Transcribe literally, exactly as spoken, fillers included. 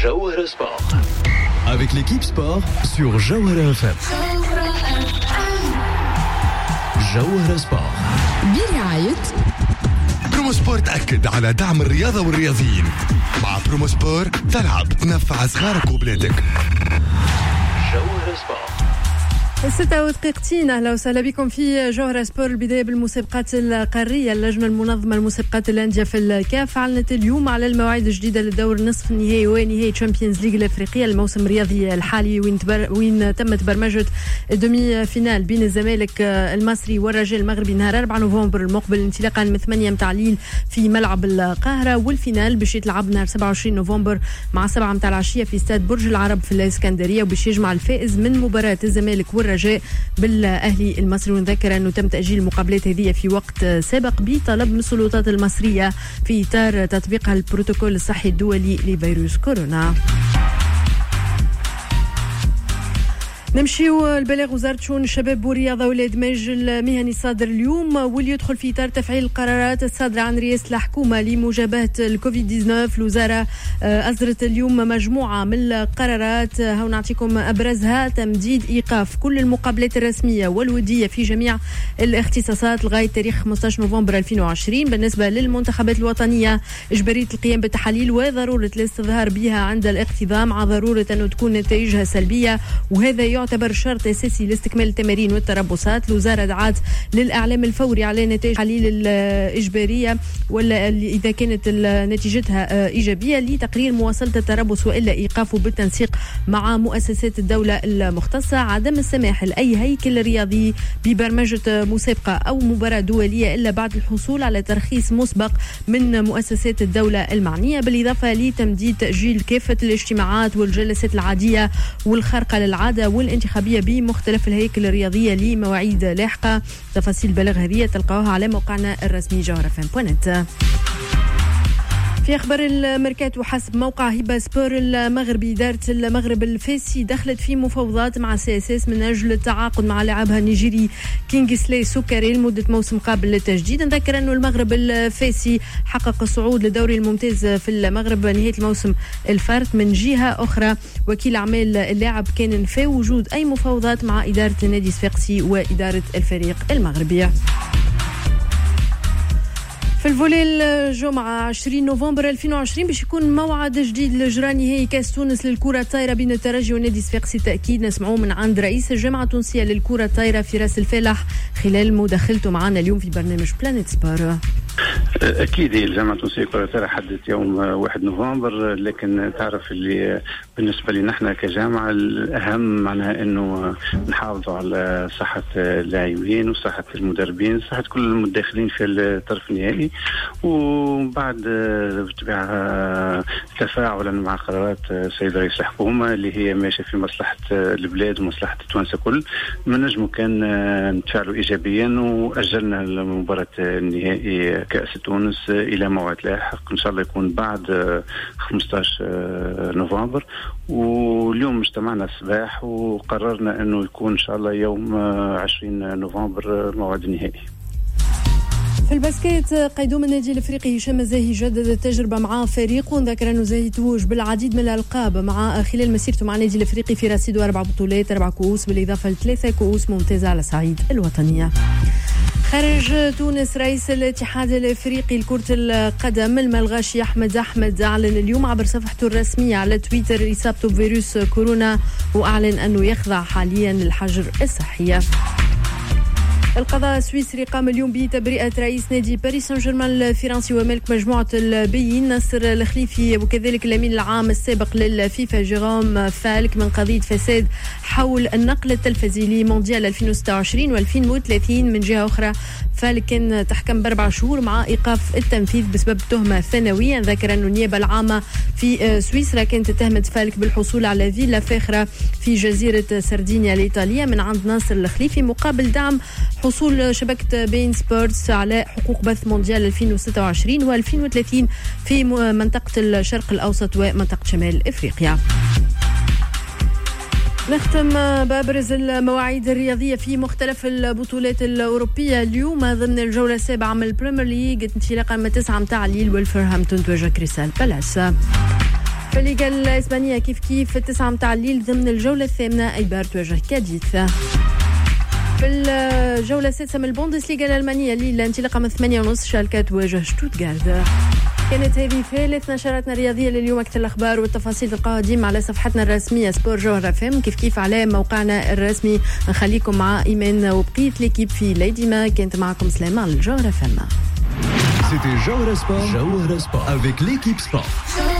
Jawhara Sport. Avec l'équipe sport sur Jawhara F M. Jawhara Sport. برعاية برومو سبورت أكد على دعم الرياضة والرياضيين. مع برومو سبورت تلعب تنفع صغارك وبلادك. جوهرة سبورت. ستة ودقيقتين. أهلا وسهلا بكم في جوهرة سبور. البداية بالمسابقات القارية. اللجنة المنظمة لمسابقات الأندية في الكاف أعلنت اليوم على المواعيد الجديدة للدور نصف النهائي ونهائي تشامبيونز ليج الأفريقية الموسم الرياضي الحالي، وين, تبر... وين تمت برمجة دومي فينال بين الزمالك المصري والرجاء المغربي نهار أربعة نوفمبر المقبل انطلاقا من ثمانية متاع الليل في ملعب القاهرة، والفينال باش يتلعب نهار سبعة وعشرين نوفمبر مع سبعة متاع العشية في استاد برج العرب في الإسكندرية، وباش يجمع الفائز من مباراة الزمالك والرجاء بالاهلي المصري. ونذكر انه تم تاجيل المقابلات هذه في وقت سابق بطلب من السلطات المصريه في اطار تطبيقها البروتوكول الصحي الدولي لفيروس كورونا. نمشيو البلاغ. وزارة شؤون الشباب والرياضة والإدماج المهني صادر اليوم، واللي يدخل في إطار تفعيل القرارات الصادرة عن رئاسة الحكومة لمجابهة الكوفيد تسعة عشر. الوزارة أصدرت اليوم مجموعة من القرارات، هاو نعطيكم أبرزها: تمديد إيقاف كل المقابلات الرسمية والودية في جميع الاختصاصات لغاية تاريخ خمسة عشر نوفمبر ألفين وعشرين. بالنسبة للمنتخبات الوطنية إجبارية القيام بالتحاليل وضرورة الاستظهار بها عند الاقتضاء، مع ضرورة أن تكون نتائجها سلبية، وهذا يعتبر شرط أساسي لاستكمال التمارين والتربصات. الوزارة دعت للإعلام الفوري على نتائج التحاليل الإجبارية، ولا إذا كانت نتيجتها إيجابية لتقرير مواصلة التربص وإلا إيقافه بالتنسيق مع مؤسسات الدولة المختصة. عدم السماح لأي هيكل رياضي ببرمجة مسابقة أو مباراة دولية إلا بعد الحصول على ترخيص مسبق من مؤسسات الدولة المعنية، بالإضافة لتمديد تأجيل كافة الاجتماعات والجلسات العادية والخارقة للعادة والانتخابية بمختلف الهيكل الرياضية لمواعيد لاحقة. تفاصيل البلاغ هذه تلقاوها على موقعنا الرسمي جوهرة فان بوينت نت. في أخبار الميركاتو، حسب موقع هبة سبور المغربي، إدارة المغرب الفاسي دخلت في مفاوضات مع سي اس اس من أجل التعاقد مع لاعبها النيجيري كينغسلي سكري لمدة موسم قابل للتجديد. نذكر أنه المغرب الفاسي حقق الصعود للدوري الممتاز في المغرب نهاية الموسم الفارط. من جهة أخرى، وكيل أعمال اللاعب كان نفى وجود أي مفاوضات مع إدارة النادي الصفاقسي وإدارة الفريق المغربي. في الفولي الجمعة عشرين نوفمبر ألفين وعشرين باش يكون موعد جديد لإجراء نهائي كاس تونس للكرة الطايرة بين الترجي والنادي الصفاقسي. تأكيد نسمعوه من عند رئيس الجامعة التونسية للكرة الطايرة فراس الفلاح خلال مداخلته معنا اليوم في برنامج بلانيت سبور. أكيد الجامعة التونسية للكرة الطايرة حددت يوم واحد نوفمبر، لكن تعرف اللي بالنسبة لنا نحن كجامعة الأهم معناها أنه نحافظوا على صحة اللاعبين وصحة المدربين، صحة كل المداخلين في الطرف النهائي، وبعد بالطبيعة تفاعلا مع قرارات السيد رئيس الحكومة اللي هي ماشية في مصلحة البلاد ومصلحة التوانسة كل، من نجمو كان نتفاعلوا إيجابيا وأجلنا المباراة النهائي كأس تونس إلى موعد لاحق إن شاء الله يكون بعد خمسة عشر نوفمبر. واليوم اجتمعنا الصباح وقررنا أنه يكون إن شاء الله يوم عشرين نوفمبر موعد النهائي. في الباسكيت، قيدوم النادي الافريقي هشام الزاهي جدد التجربه مع فريقه. نذكر انه زاهي توج بالعديد من الالقاب مع خلال مسيرته مع النادي الافريقي في رصيده اربع بطولات، اربع كؤوس بالاضافه لثلاثه كؤوس ممتازه على صعيد الوطنيه. خارج تونس، رئيس الاتحاد الافريقي لكرة القدم الملغاشي احمد احمد اعلن اليوم عبر صفحته الرسمية على تويتر اصابته بفيروس كورونا، واعلن انه يخضع حاليا للحجر الصحي. القضاء السويسري قام اليوم بتبرئة رئيس نادي باريس سان جيرمان الفرنسي ومالك مجموعة البيين نصر الخليفي، وكذلك الأمين العام السابق للفيفا جيروم فالك من قضية فساد حول النقل التلفزي لمونديال ألفين وستة وعشرين وألفين وثلاثين. من جهة أخرى، فالك كان تحكم بأربع شهور مع إيقاف التنفيذ بسبب تهمة ثانوية. ذكر أن النيابة العامة في سويسرا كانت اتهمت فالك بالحصول على فيلا فاخرة في جزيرة سردينيا الإيطالية من عند ناصر الخليفي مقابل دعم حصول شبكة بين سبورتس على حقوق بث مونديال ألفين وستة وعشرين وألفين وثلاثين في منطقة الشرق الأوسط ومنطقة شمال إفريقيا. نختم بأبرز المواعيد الرياضية في مختلف البطولات الأوروبية اليوم ضمن الجولة السابعة من البريمير ليج، انطلاقا من تسعة متاع ليل والفرهامبتون تواجه كريستال بالاس. في الليغا الإسبانية كيف كيف في التسعة متاع الليل ضمن الجولة الثامنة أيبار تواجه كاديث. في الجولة السادسة من البوندسليغا الألمانية ليل انطلاقة من ثمانية ونص شالكة تواجه شتوتغارت. كانت هذه ثالث نشراتنا الرياضية لليوم. أكثر الأخبار والتفاصيل تلقاها ديما على صفحتنا الرسمية سبور جوهر اف ام كيف كيف على موقعنا الرسمي. نخليكم مع إيمان وبقية ليكيب في ليديما. كانت معكم سليمان الجوهر اف ام. C'était Jawara Sport, Jawara Sport avec l'équipe sport.